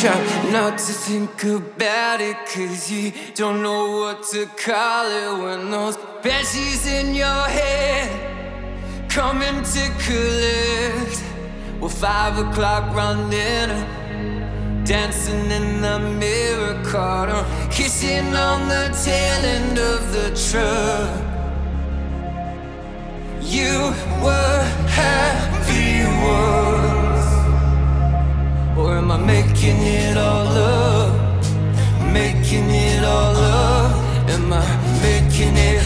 Try not to think about it, 'cause you don't know what to call it when those badges in your head coming to collect. Well, 5 o'clock running, dancing in the mirror, caught her kissing on the tail end of the truck. You were happy once, or am I making it all up? Making it all up? Am I making it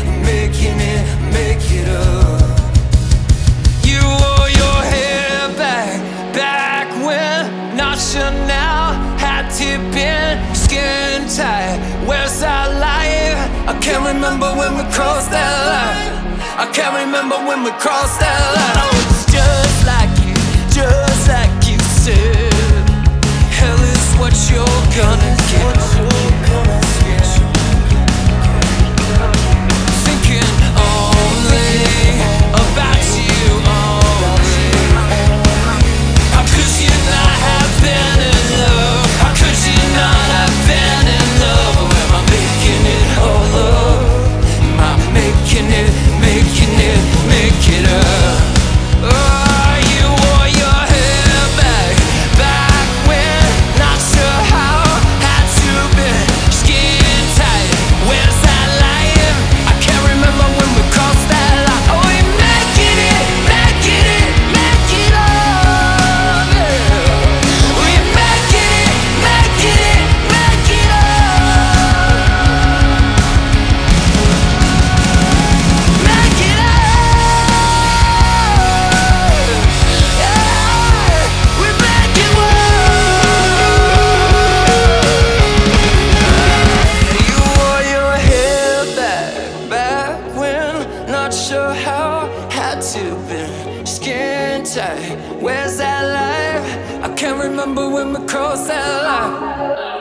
up? You wore your hair back when, not sure now, had to been skin tight. Where's that life? I can't remember when we crossed that line. I can't remember when we crossed that line. Oh, it's just like you said. Hell is what you're gonna get. Thinking only about you only. How could you not have been in love? How could you not have been in love? Or am I making it all up? Am I making it up? Oh, you wore your hair back when, not sure how, had to be skin tight. Where's that line? I can't remember when we crossed that line. Oh, we're making it up, yeah. We're making it up. Make it up. You wore your hair back when, not sure how, had to be skin tight. Where's that life? I can't remember when we crossed that line.